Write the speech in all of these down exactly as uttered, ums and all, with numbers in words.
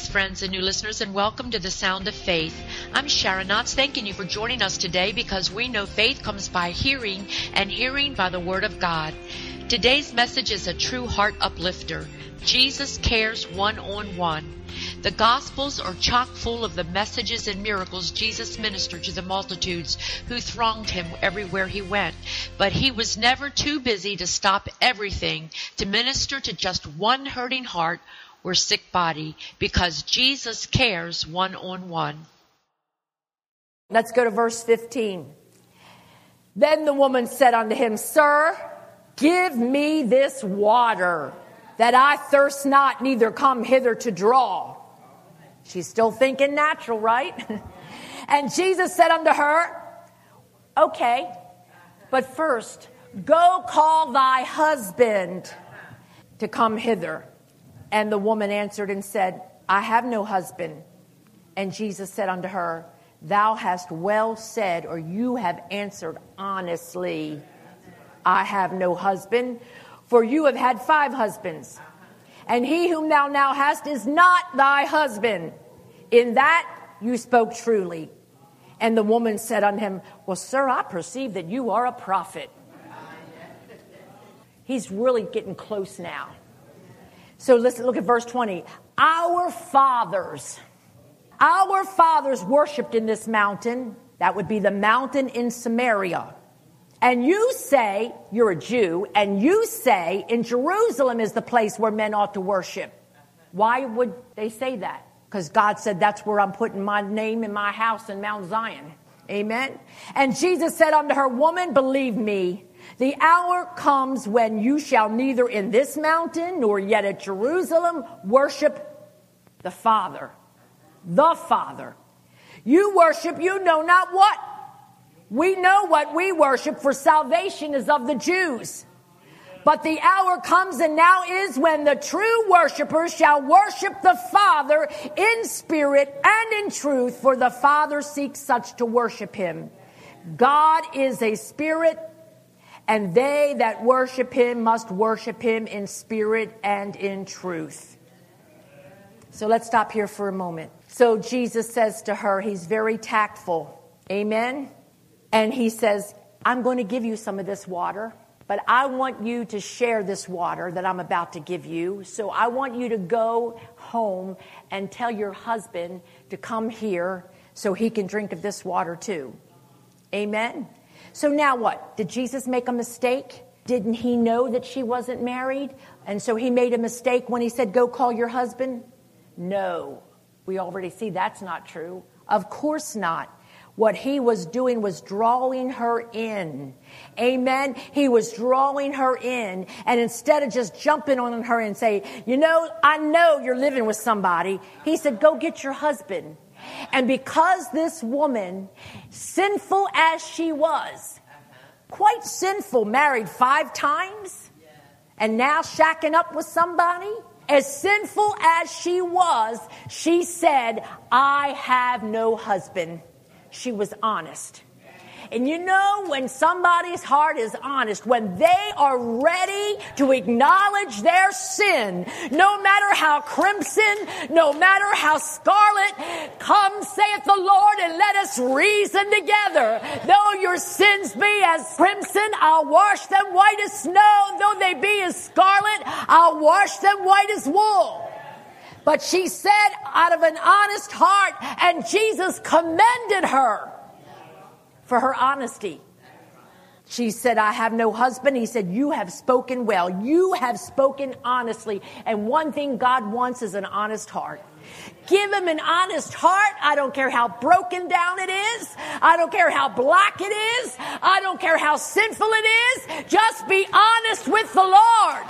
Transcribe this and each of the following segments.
Greetings, friends and new listeners, and welcome to the Sound of Faith. I'm Sharon Knotts, thanking you for joining us today because we know faith comes by hearing, and hearing by the Word of God. Today's message is a true heart uplifter. Jesus cares one-on-one. The Gospels are chock full of the messages and miracles Jesus ministered to the multitudes who thronged him everywhere he went. But he was never too busy to stop everything to minister to just one hurting heart or sick body, because Jesus cares one-on-one. Let's go to verse fifteen. Then the woman said unto him, Sir, give me this water, that I thirst not, neither come hither to draw. She's still thinking natural, right? And Jesus said unto her, Okay, but first, go call thy husband to come hither. And the woman answered and said, I have no husband. And Jesus said unto her, Thou hast well said, or you have answered honestly, I have no husband, for you have had five husbands, and he whom thou now hast is not thy husband. In that you spoke truly. And the woman said unto him, Well, sir, I perceive that you are a prophet. He's really getting close now. So listen, look at verse twenty. Our fathers, our fathers worshipped in this mountain. That would be the mountain in Samaria. And you say, you're a Jew, and you say in Jerusalem is the place where men ought to worship. Why would they say that? Because God said, that's where I'm putting my name in my house in Mount Zion. Amen. And Jesus said unto her, Woman, believe me, the hour comes when you shall neither in this mountain nor yet at Jerusalem worship the Father. The Father. You worship you know not what. We know what we worship, for salvation is of the Jews. But the hour comes and now is when the true worshipers shall worship the Father in spirit and in truth, for the Father seeks such to worship him. God is a spirit, and they that worship him must worship him in spirit and in truth. So let's stop here for a moment. So Jesus says to her, he's very tactful. Amen. And he says, I'm going to give you some of this water, but I want you to share this water that I'm about to give you. So I want you to go home and tell your husband to come here so he can drink of this water too. Amen. So now what? Did Jesus make a mistake? Didn't he know that she wasn't married? And so he made a mistake when he said, go call your husband? No. We already see that's not true. Of course not. What he was doing was drawing her in. Amen. He was drawing her in. And instead of just jumping on her and say, you know, I know you're living with somebody. He said, go get your husband. And because this woman, sinful as she was, quite sinful, married five times, and now shacking up with somebody, as sinful as she was, she said, I have no husband. She was honest. And you know, when somebody's heart is honest, when they are ready to acknowledge their sin, no matter how crimson, no matter how scarlet, come, saith the Lord, and let us reason together. Though your sins be as crimson, I'll wash them white as snow. Though they be as scarlet, I'll wash them white as wool. But she said out of an honest heart, and Jesus commended her for her honesty. She said, I have no husband. He said, you have spoken well. You have spoken honestly. And one thing God wants is an honest heart. Give him an honest heart. I don't care how broken down it is. I don't care how black it is. I don't care how sinful it is. Just be honest with the Lord.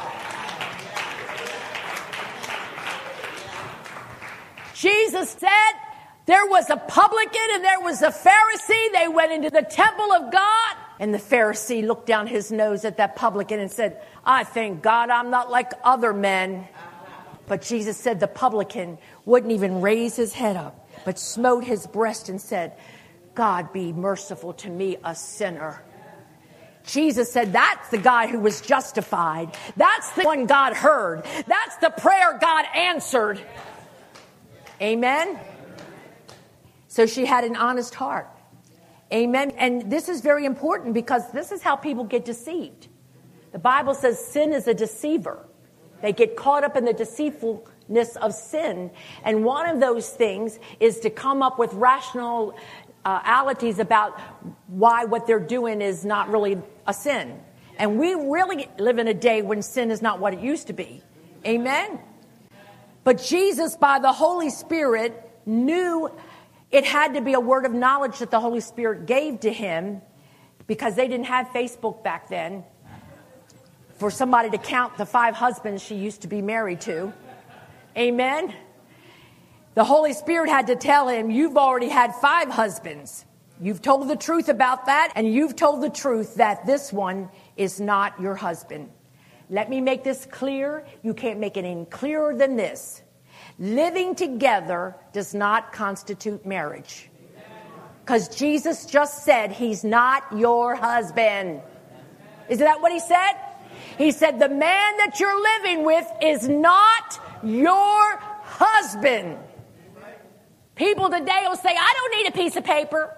Jesus said, there was a publican and there was a Pharisee. They went into the temple of God. And the Pharisee looked down his nose at that publican and said, I thank God I'm not like other men. But Jesus said the publican wouldn't even raise his head up, but smote his breast and said, God be merciful to me, a sinner. Jesus said, that's the guy who was justified. That's the one God heard. That's the prayer God answered. Amen? So she had an honest heart. Amen? And this is very important because this is how people get deceived. The Bible says sin is a deceiver. They get caught up in the deceitfulness of sin. And one of those things is to come up with rationalities about why what they're doing is not really a sin. And we really live in a day when sin is not what it used to be. Amen? But Jesus, by the Holy Spirit, knew it had to be a word of knowledge that the Holy Spirit gave to him, because they didn't have Facebook back then, for somebody to count the five husbands she used to be married to. Amen? The Holy Spirit had to tell him, you've already had five husbands. You've told the truth about that, and you've told the truth that this one is not your husband. Let me make this clear. You can't make it any clearer than this. Living together does not constitute marriage. Because Jesus just said he's not your husband. Isn't that what he said? He said the man that you're living with is not your husband. People today will say, I don't need a piece of paper.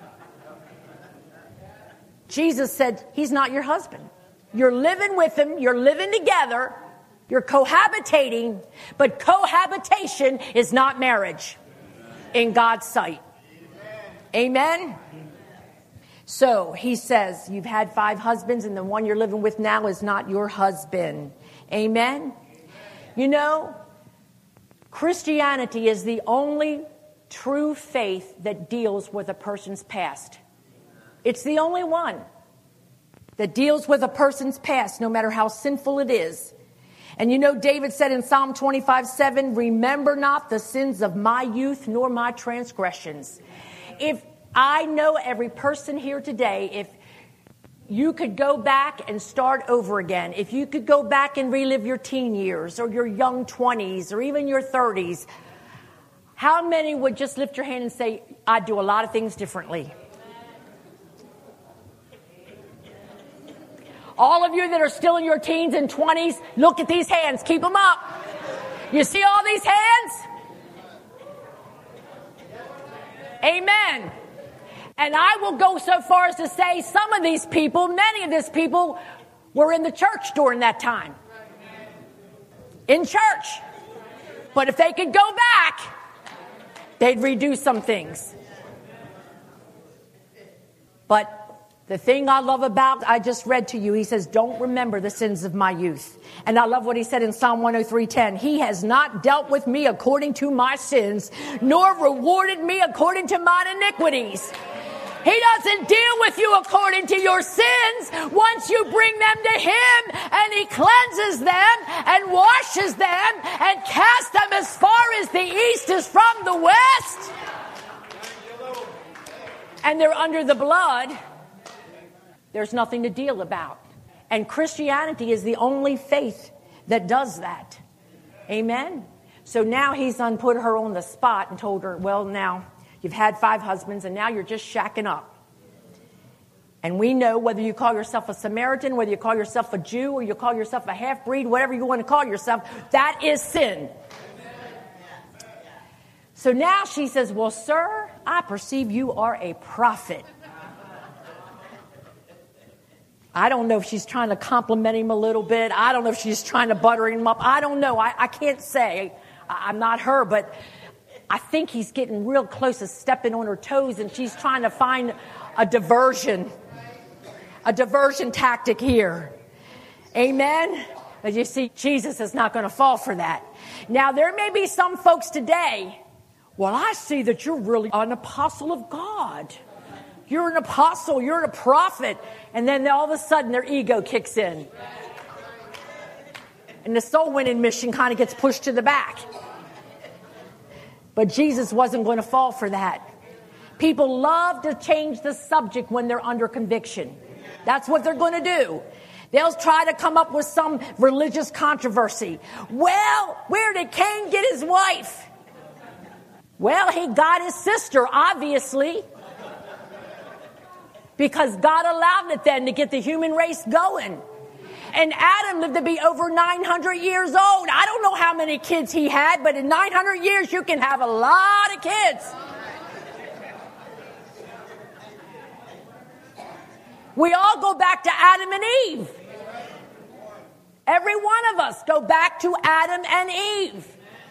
Jesus said he's not your husband. You're living with him. You're living together. You're cohabitating. But cohabitation is not marriage in God's sight. Amen? So he says, you've had five husbands and the one you're living with now is not your husband. Amen? You know, Christianity is the only true faith that deals with a person's past. It's the only one that deals with a person's past, no matter how sinful it is. And you know, David said in Psalm twenty-five seven, remember not the sins of my youth nor my transgressions. If I know every person here today, if you could go back and start over again, if you could go back and relive your teen years or your young twenties or even your thirties, how many would just lift your hand and say, I'd do a lot of things differently? All of you that are still in your teens and twenties, look at these hands. Keep them up. You see all these hands? Amen. And I will go so far as to say some of these people, many of these people, were in the church during that time. In church. But if they could go back, they'd redo some things. But the thing I love about, I just read to you, he says, don't remember the sins of my youth. And I love what he said in Psalm one oh three ten. He has not dealt with me according to my sins, nor rewarded me according to mine iniquities. He doesn't deal with you according to your sins once you bring them to him, and he cleanses them and washes them and casts them as far as the east is from the west. And they're under the blood. There's nothing to deal about. And Christianity is the only faith that does that. Amen? So now he's done put her on the spot and told her, well, now you've had five husbands and now you're just shacking up. And we know whether you call yourself a Samaritan, whether you call yourself a Jew, or you call yourself a half-breed, whatever you want to call yourself, that is sin. So now she says, well, sir, I perceive you are a prophet. I don't know if she's trying to compliment him a little bit. I don't know if she's trying to butter him up. I don't know. I, I can't say. I, I'm not her, but I think he's getting real close to stepping on her toes, and she's trying to find a diversion, a diversion tactic here. Amen? But you see, Jesus is not going to fall for that. Now, there may be some folks today, well, I see that you're really an apostle of God. You're an apostle, you're a prophet. And then all of a sudden their ego kicks in. And the soul winning mission kind of gets pushed to the back. But Jesus wasn't going to fall for that. People love to change the subject when they're under conviction. That's what they're going to do. They'll try to come up with some religious controversy. Well, where did Cain get his wife? Well, he got his sister, obviously. Because God allowed it then to get the human race going. And Adam lived to be over nine hundred years old. I don't know how many kids he had, but in nine hundred years, you can have a lot of kids. We all go back to Adam and Eve. Every one of us go back to Adam and Eve.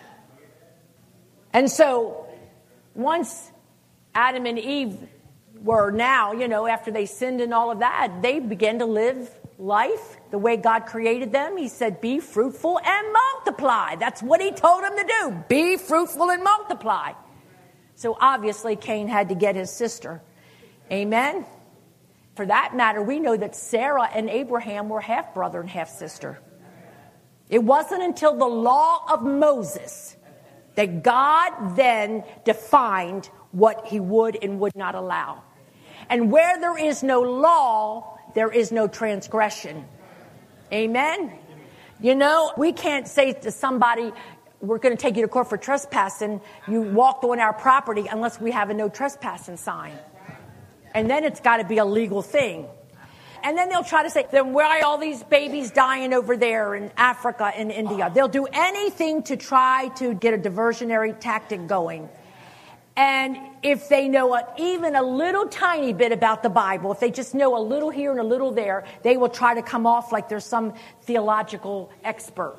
And so, once Adam and Eve were now, you know, after they sinned and all of that, they began to live life the way God created them. He said, be fruitful and multiply. That's what he told them to do. Be fruitful and multiply. So obviously Cain had to get his sister. Amen. For that matter, we know that Sarah and Abraham were half brother and half sister. It wasn't until the law of Moses that God then defined what he would and would not allow. And where there is no law, there is no transgression. Amen? You know, we can't say to somebody, we're going to take you to court for trespassing. You walked on our property unless we have a no trespassing sign. And then it's got to be a legal thing. And then they'll try to say, then why are all these babies dying over there in Africa and India? They'll do anything to try to get a diversionary tactic going. And if they know a, even a little tiny bit about the Bible, if they just know a little here and a little there, they will try to come off like they're some theological expert.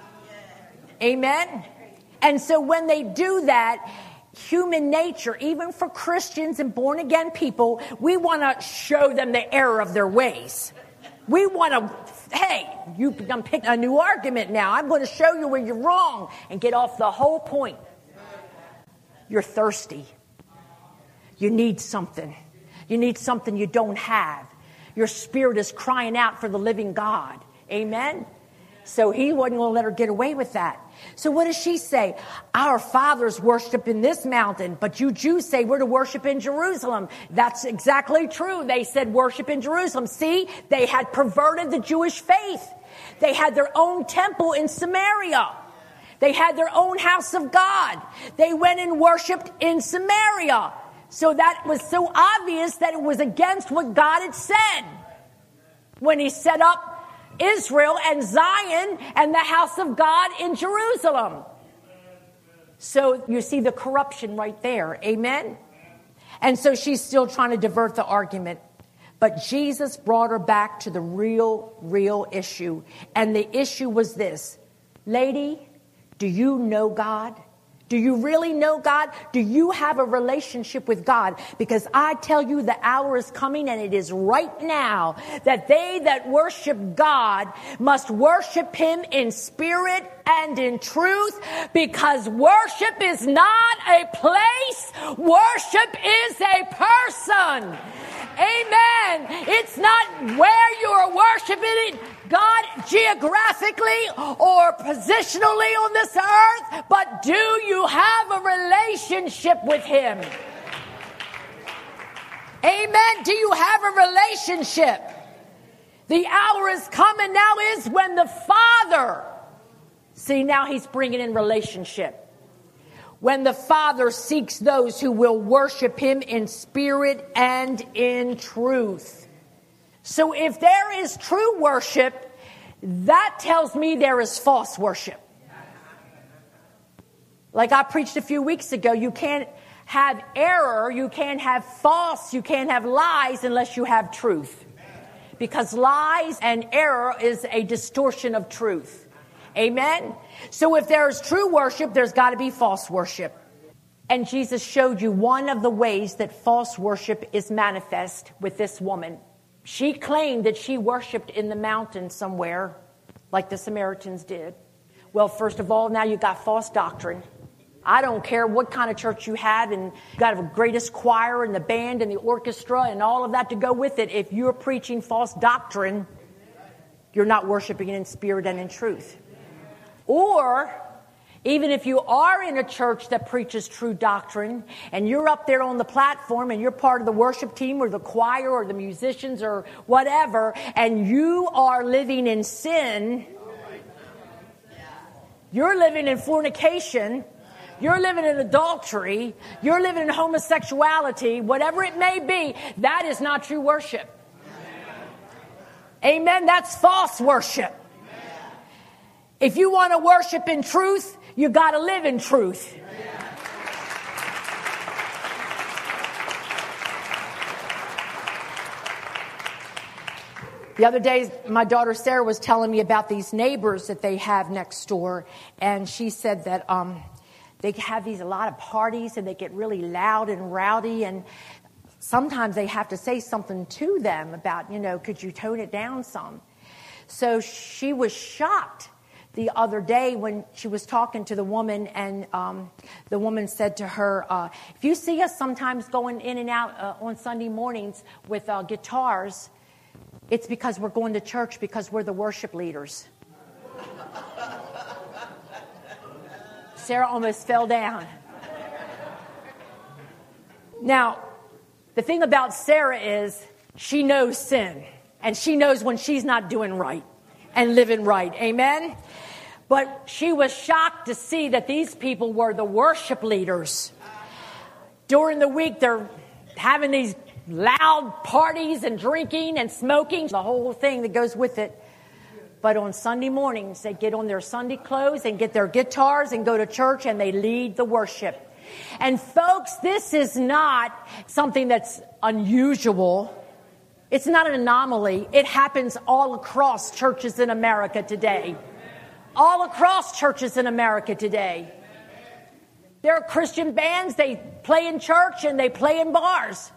Amen? And so when they do that, human nature, even for Christians and born-again people, we want to show them the error of their ways. We want to, hey, you, I'm picking a new argument now. I'm going to show you where you're wrong and get off the whole point. You're thirsty. You need something. You need something you don't have. Your spirit is crying out for the living God. Amen? So he wasn't going to let her get away with that. So what does she say? Our fathers worship in this mountain, but you Jews say we're to worship in Jerusalem. That's exactly true. They said worship in Jerusalem. See, they had perverted the Jewish faith. They had their own temple in Samaria. They had their own house of God. They went and worshiped in Samaria. So that was so obvious that it was against what God had said when he set up Israel and Zion and the house of God in Jerusalem. So you see the corruption right there. Amen? And so she's still trying to divert the argument. But Jesus brought her back to the real, real issue. And the issue was this. Lady, do you know God? Do you really know God? Do you have a relationship with God? Because I tell you the hour is coming, and it is right now, that they that worship God must worship him in spirit and in truth, because worship is not a place. Worship is a person. Amen. It's not where you are worshiping God geographically or positionally on this earth, but do you have a relationship with him? Amen. Do you have a relationship? The hour is coming now is when the Father, see, now he's bringing in relationship. When the Father seeks those who will worship him in spirit and in truth. So if there is true worship, that tells me there is false worship. Like I preached a few weeks ago, you can't have error, you can't have false, you can't have lies unless you have truth. Because lies and error is a distortion of truth. Amen? So if there is true worship, there's got to be false worship. And Jesus showed you one of the ways that false worship is manifest with this woman. She claimed that she worshiped in the mountain somewhere, like the Samaritans did. Well, first of all, now you got false doctrine. I don't care what kind of church you have, and you got the greatest choir and the band and the orchestra and all of that to go with it. If you're preaching false doctrine, you're not worshiping in spirit and in truth. Or, even if you are in a church that preaches true doctrine, and you're up there on the platform, and you're part of the worship team or the choir or the musicians or whatever, and you are living in sin, you're living in fornication, you're living in adultery, you're living in homosexuality, whatever it may be, that is not true worship. Amen. That's false worship. If you want to worship in truth, you got to live in truth. The other day, my daughter Sarah was telling me about these neighbors that they have next door. And she said that um, they have these a lot of parties and they get really loud and rowdy. And sometimes they have to say something to them about, you know, could you tone it down some? So she was shocked the other day when she was talking to the woman. And um, the woman said to her, uh, if you see us sometimes going in and out uh, on Sunday mornings with uh, guitars, it's because we're going to church because we're the worship leaders. Sarah almost fell down. Now, the thing about Sarah is she knows sin. And she knows when she's not doing right and living right. Amen? But she was shocked to see that these people were the worship leaders. During the week, they're having these loud parties and drinking and smoking, the whole thing that goes with it. But on Sunday mornings, they get on their Sunday clothes and get their guitars and go to church and they lead the worship. And folks, this is not something that's unusual. It's not an anomaly. It happens all across churches in America today. All across churches in America today. There are Christian bands, they play in church and they play in bars.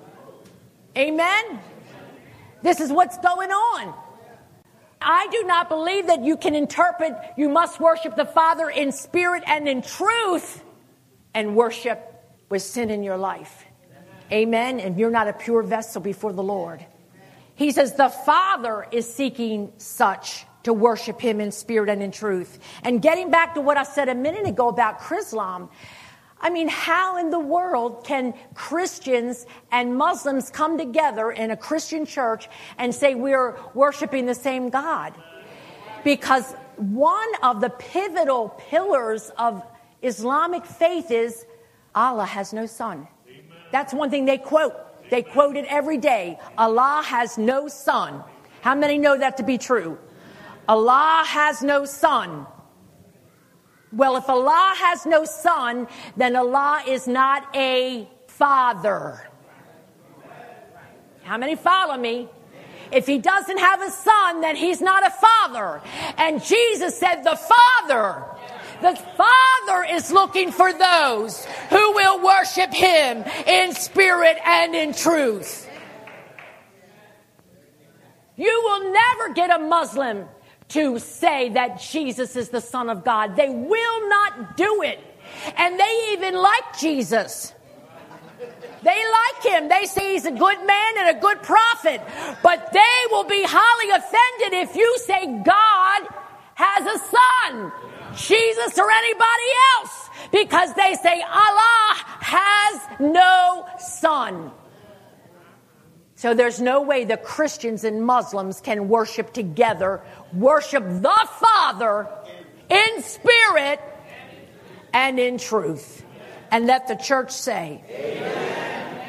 Amen? This is what's going on. I do not believe that you can interpret you must worship the Father in spirit and in truth and worship with sin in your life. Amen? And you're not a pure vessel before the Lord. He says the Father is seeking such to worship him in spirit and in truth. And getting back to what I said a minute ago about Chrislam, I mean, how in the world can Christians and Muslims come together in a Christian church and say we're worshiping the same God? Because one of the pivotal pillars of Islamic faith is Allah has no son. That's one thing they quote. They quote it every day. Allah has no son. How many know that to be true? Allah has no son. Well, if Allah has no son, then Allah is not a father. How many follow me? If he doesn't have a son, then he's not a father. And Jesus said the Father, the Father is looking for those who will worship him in spirit and in truth. You will never get a Muslim to say that Jesus is the Son of God. They will not do it. And they even like Jesus. They like him. They say he's a good man and a good prophet. But they will be highly offended if you say God has a son, Jesus or anybody else, because they say Allah has no son. So there's no way the Christians and Muslims can worship together, worship the Father in spirit and in truth. And let the church say, amen.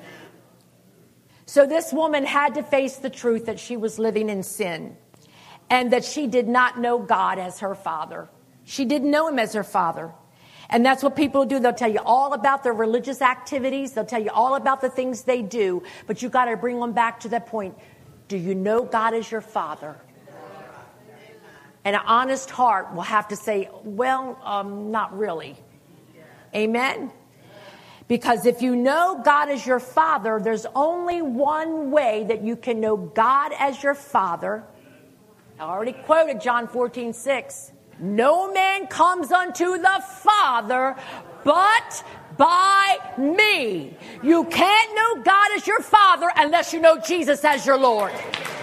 So this woman had to face the truth that she was living in sin and that she did not know God as her Father. She didn't know him as her Father. And that's what people do. They'll tell you all about their religious activities. They'll tell you all about the things they do. But you got to bring them back to that point. Do you know God as your Father? And an honest heart will have to say, well, um, not really. Amen? Because if you know God as your Father, there's only one way that you can know God as your Father. I already quoted John fourteen six. No man comes unto the Father but by me. You can't know God as your Father unless you know Jesus as your Lord.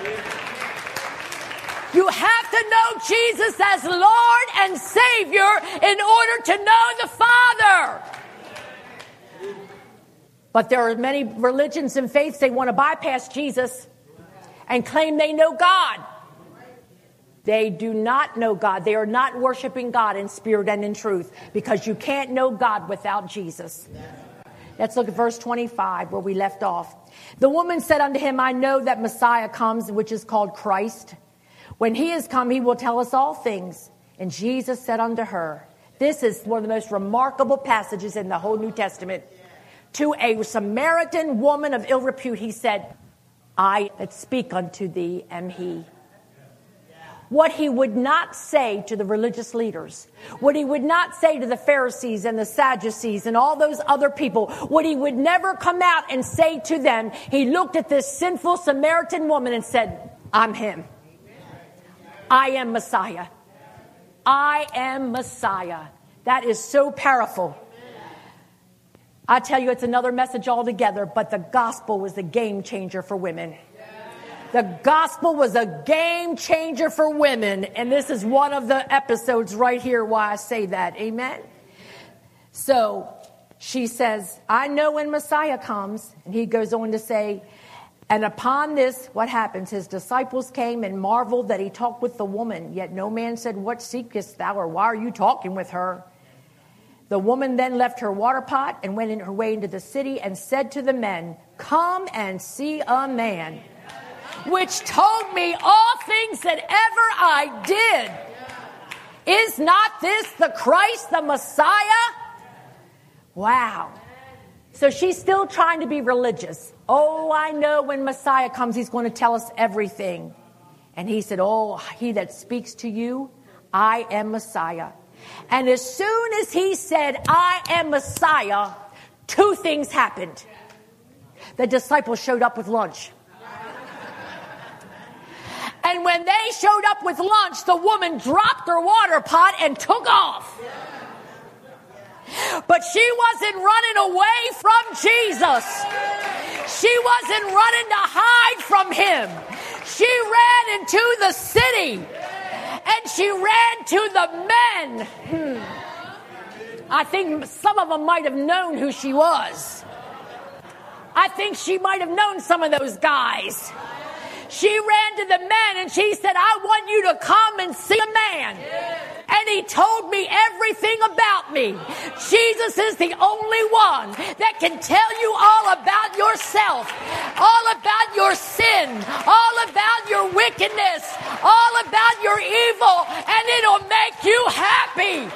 You have to know Jesus as Lord and Savior in order to know the Father. But there are many religions and faiths, they want to bypass Jesus and claim they know God. They do not know God. They are not worshiping God in spirit and in truth, because you can't know God without Jesus. Let's look at verse twenty-five where we left off. The woman said unto him, I know that Messiah comes, which is called Christ. When he is come, he will tell us all things. And Jesus said unto her, this is one of the most remarkable passages in the whole New Testament. To a Samaritan woman of ill repute, he said, I that speak unto thee am he. What he would not say to the religious leaders, what he would not say to the Pharisees and the Sadducees and all those other people, what he would never come out and say to them, he looked at this sinful Samaritan woman and said, I'm him. I am Messiah. I am Messiah. That is so powerful. I tell you, it's another message altogether, but the gospel was a game changer for women. The gospel was a game changer for women. And this is one of the episodes right here why I say that. Amen. So she says, I know when Messiah comes. And he goes on to say, and upon this, what happens? His disciples came and marveled that he talked with the woman. Yet no man said, what seekest thou? Or why are you talking with her? The woman then left her water pot and went in her way into the city and said to the men, come and see a man, which told me all things that ever I did. Is not this the Christ, the Messiah? Wow. So she's still trying to be religious. Oh, I know when Messiah comes, he's going to tell us everything. And he said, oh, he that speaks to you, I am Messiah. And as soon as he said, I am Messiah, two things happened. The disciples showed up with lunch. And when they showed up with lunch, the woman dropped her water pot and took off. But she wasn't running away from Jesus. She wasn't running to hide from him. She ran into the city. And she ran to the men. Hmm. I think some of them might have known who she was. I think she might have known some of those guys. She ran to the men and she said, I want you to come and see a man. And he told me everything about me. Jesus is the only one that can tell you all about yourself, all about your sin, all about your wickedness, all about your evil, and it'll make you happy.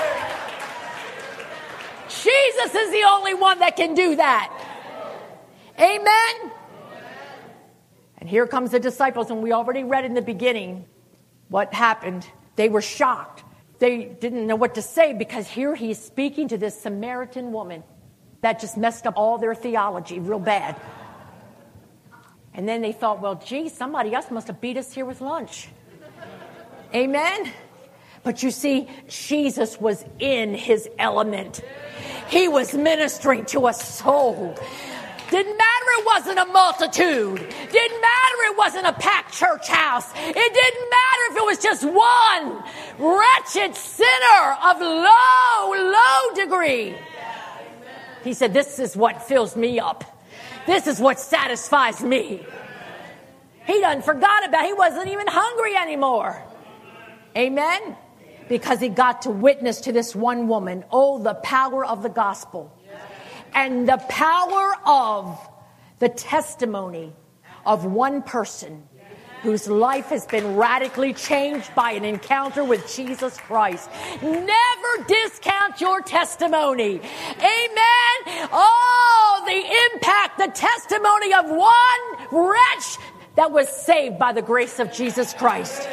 Jesus is the only one that can do that. Amen. And here comes the disciples, and we already read in the beginning what happened. They were shocked. They didn't know what to say because here he is speaking to this Samaritan woman. That just messed up all their theology real bad. And then they thought, well, gee, somebody else must have beat us here with lunch. Amen? But you see, Jesus was in his element. He was ministering to a soul. Didn't matter it wasn't a multitude. Didn't matter it wasn't a packed church house. It didn't matter if it was just one wretched sinner of low, low degree. He said, this is what fills me up. This is what satisfies me. He done forgot about it. He wasn't even hungry anymore. Amen? Because he got to witness to this one woman. Oh, the power of the gospel. And the power of the testimony of one person whose life has been radically changed by an encounter with Jesus Christ. Never discount your testimony. Amen. Oh, the impact, the testimony of one wretch that was saved by the grace of Jesus Christ.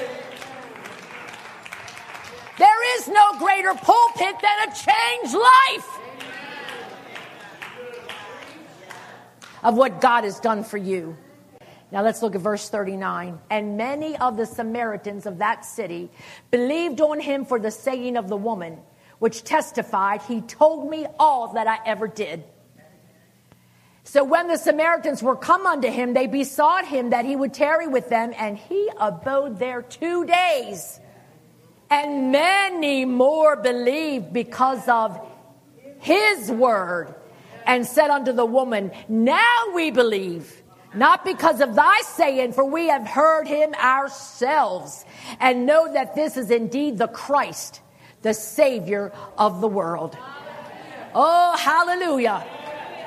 There is no greater pulpit than a changed life of what God has done for you. Now let's look at verse thirty-nine. And many of the Samaritans of that city believed on him for the saying of the woman, which testified, he told me all that I ever did. So when the Samaritans were come unto him, they besought him that he would tarry with them, and he abode there two days. And many more believed because of his word, and said unto the woman, now we believe, not because of thy saying, for we have heard him ourselves, and know that this is indeed the Christ, the Savior of the world. Oh, hallelujah.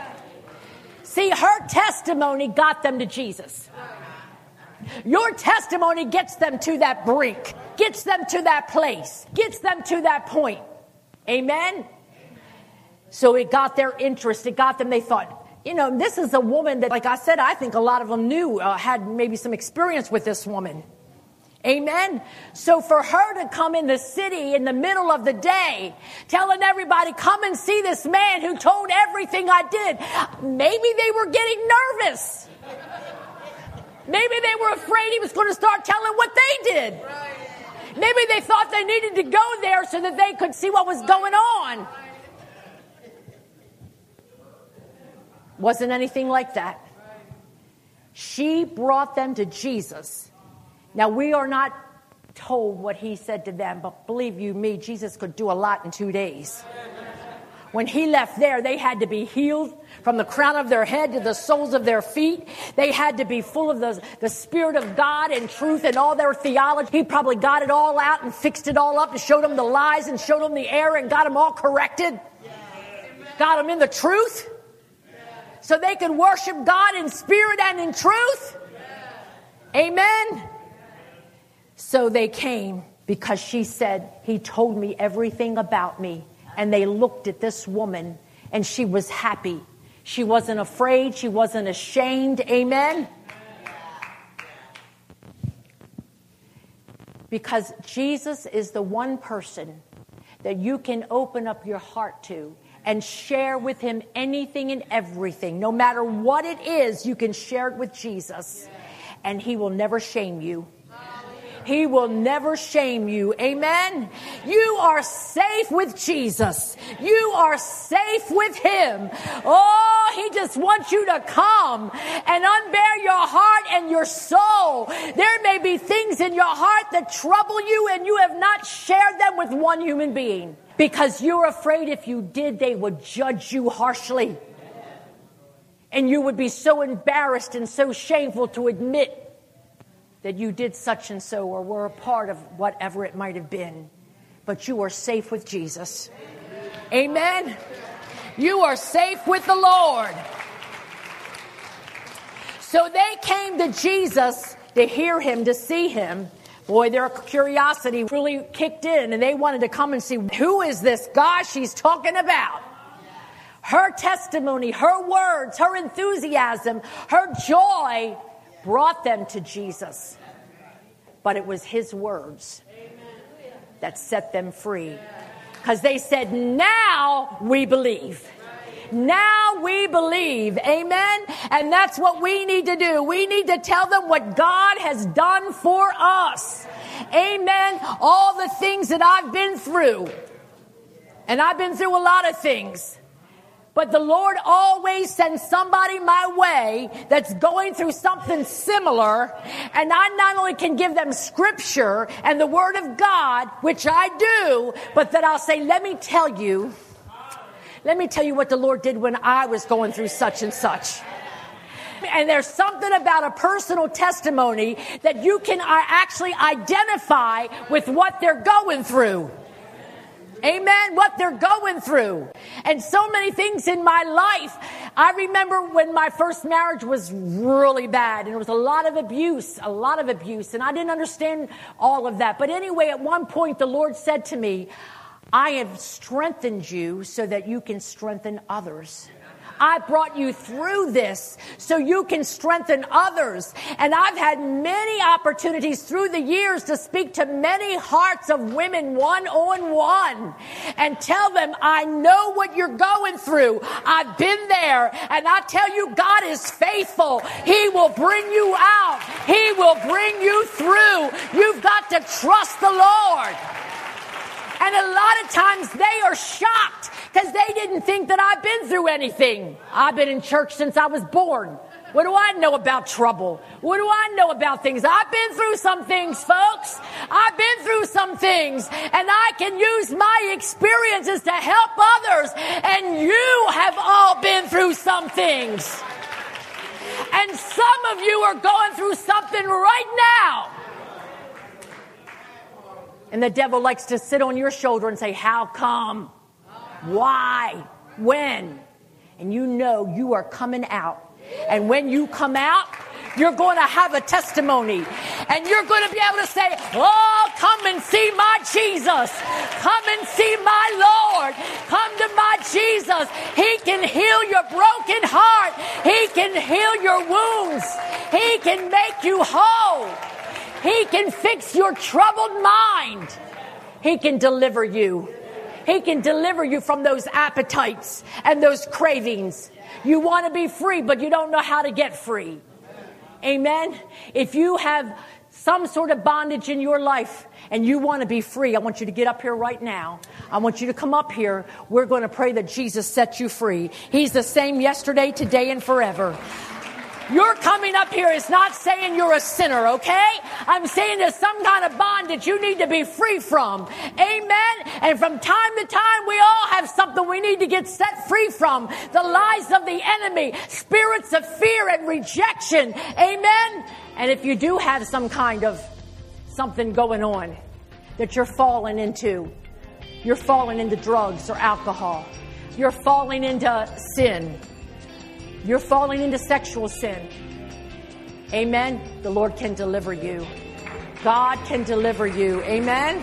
See, her testimony got them to Jesus. Your testimony gets them to that brink, gets them to that place, gets them to that point. Amen? So it got their interest. It got them, they thought, you know, this is a woman that, like I said, I think a lot of them knew, uh, had maybe some experience with this woman. Amen? So for her to come in the city in the middle of the day, telling everybody, come and see this man who told everything I did, maybe they were getting nervous. Maybe they were afraid he was going to start telling what they did. Maybe they thought they needed to go there so that they could see what was going on. Wasn't anything like that. She brought them to Jesus. Now, we are not told what he said to them, but believe you me, Jesus could do a lot in two days. When he left there, they had to be healed from the crown of their head to the soles of their feet. They had to be full of the, the Spirit of God and truth and all their theology. He probably got it all out and fixed it all up and showed them the lies and showed them the error and got them all corrected. Got them in the truth so they could worship God in spirit and in truth. Amen. So they came because she said, he told me everything about me. And they looked at this woman, and she was happy. She wasn't afraid. She wasn't ashamed. Amen? Because Jesus is the one person that you can open up your heart to and share with him anything and everything. No matter what it is, you can share it with Jesus, and he will never shame you. He will never shame you. Amen. You are safe with Jesus. You are safe with him. Oh, he just wants you to come and unbear your heart and your soul. There may be things in your heart that trouble you and you have not shared them with one human being because you're afraid if you did, they would judge you harshly. And you would be so embarrassed and so shameful to admit that you did such and so or were a part of whatever it might have been. But you are safe with Jesus. Amen. You are safe with the Lord. So they came to Jesus to hear him, to see him. Boy, their curiosity really kicked in, and they wanted to come and see, who is this God she's talking about? Her testimony, her words, her enthusiasm, her joy brought them to Jesus. But it was his words that set them free. Because they said, now we believe. Now we believe. Amen. And that's what we need to do. We need to tell them what God has done for us. Amen. All the things that I've been through. And I've been through a lot of things. But the Lord always sends somebody my way that's going through something similar. And I not only can give them scripture and the word of God, which I do, but that I'll say, let me tell you, let me tell you what the Lord did when I was going through such and such. And there's something about a personal testimony that you can actually identify with what they're going through. Amen. What they're going through. And so many things in my life. I remember when my first marriage was really bad and there was a lot of abuse, a lot of abuse. And I didn't understand all of that. But anyway, at one point, the Lord said to me, I have strengthened you so that you can strengthen others. I brought you through this so you can strengthen others. And I've had many opportunities through the years to speak to many hearts of women one on one and tell them, I know what you're going through. I've been there. And I tell you, God is faithful. He will bring you out. He will bring you through. You've got to trust the Lord. And a lot of times they are shocked because they didn't think that I've been through anything. I've been in church since I was born. What do I know about trouble? What do I know about things? I've been through some things, folks. I've been through some things. And I can use my experiences to help others. And you have all been through some things. And some of you are going through something right now. And the devil likes to sit on your shoulder and say, how come? Why? When? and you know you are coming out. And when you come out, you're going to have a testimony. And you're going to be able to say, oh, come and see my Jesus. Come and see my Lord. Come to my Jesus. He can heal your broken heart. He can heal your wounds. He can make you whole. He can fix your troubled mind. He can deliver you. He can deliver you from those appetites and those cravings. You want to be free, but you don't know how to get free. Amen. If you have some sort of bondage in your life and you want to be free, I want you to get up here right now. I want you to come up here. We're going to pray that Jesus sets you free. He's the same yesterday, today, and forever. Your coming up here is not saying you're a sinner, okay? I'm saying there's some kind of bondage you need to be free from. Amen? And from time to time, we all have something we need to get set free from. The lies of the enemy, spirits of fear and rejection. Amen? And if you do have some kind of something going on that you're falling into, you're falling into drugs or alcohol, you're falling into sin, you're falling into sexual sin. Amen. The Lord can deliver you. God can deliver you. Amen.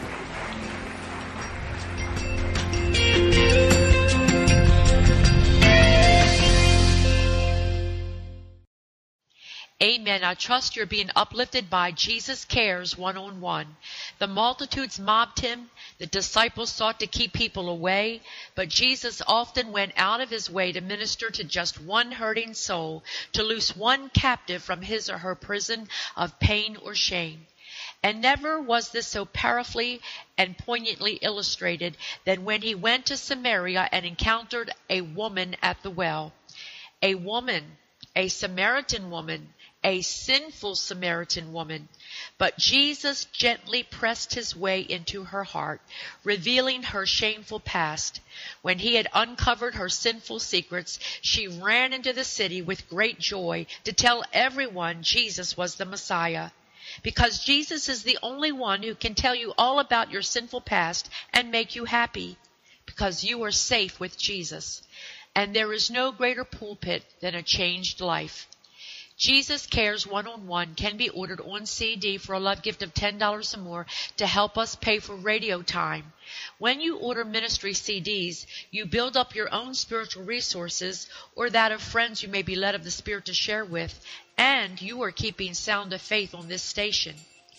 Amen. I trust you're being uplifted by Jesus Cares one-on-one. The multitudes mobbed him. The disciples sought to keep people away, but Jesus often went out of his way to minister to just one hurting soul, to loose one captive from his or her prison of pain or shame. And never was this so powerfully and poignantly illustrated than when he went to Samaria and encountered a woman at the well. A woman, a Samaritan woman, a sinful Samaritan woman. But Jesus gently pressed his way into her heart, revealing her shameful past. When he had uncovered her sinful secrets, she ran into the city with great joy to tell everyone Jesus was the Messiah. Because Jesus is the only one who can tell you all about your sinful past and make you happy. Because you are safe with Jesus. And there is no greater pulpit than a changed life. Jesus Cares one-on-one can be ordered on C D for a love gift of ten dollars or more to help us pay for radio time. When you order ministry C Ds, you build up your own spiritual resources or that of friends you may be led of the Spirit to share with, and you are keeping Sound of Faith on this station.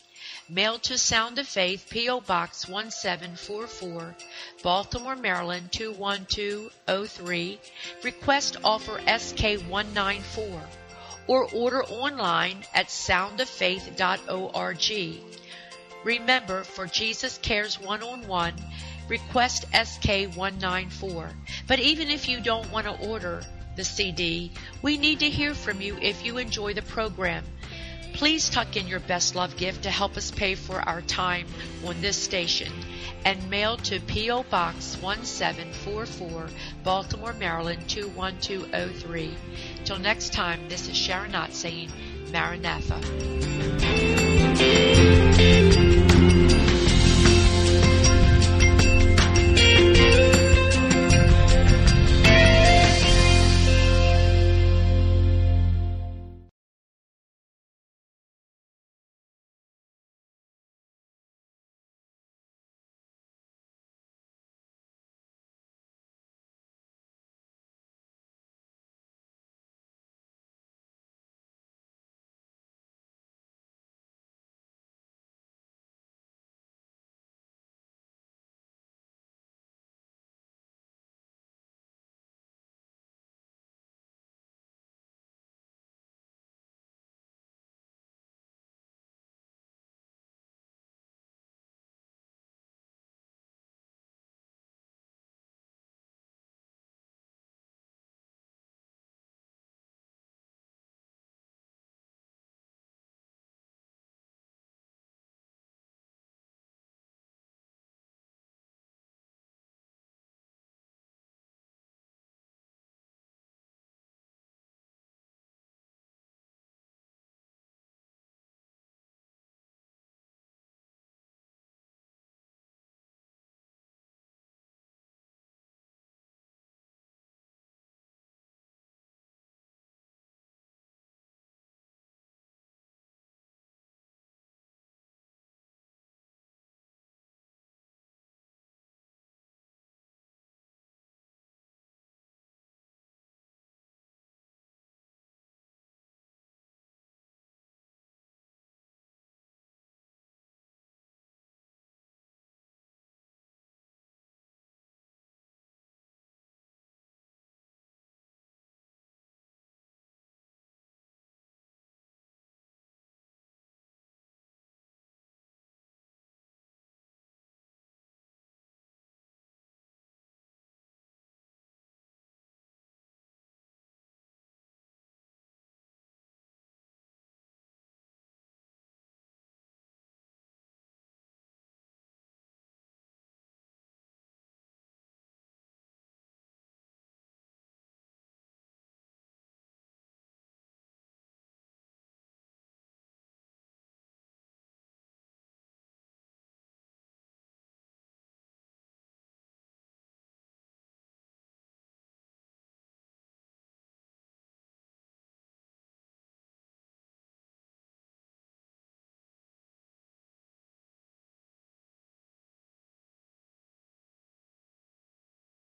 Mail to Sound of Faith, P O. Box one seven four four, Baltimore, Maryland two one two oh three. Request offer S K one nine four. Or order online at sound of faith dot org. Remember, for Jesus Cares one-on-one, request S K one nine four. But even if you don't want to order the C D, we need to hear from you if you enjoy the program. Please tuck in your best love gift to help us pay for our time on this station and mail to P O. Box one seven four four, Baltimore, Maryland two one two oh three. Till next time, this is Sharon Knott saying Maranatha.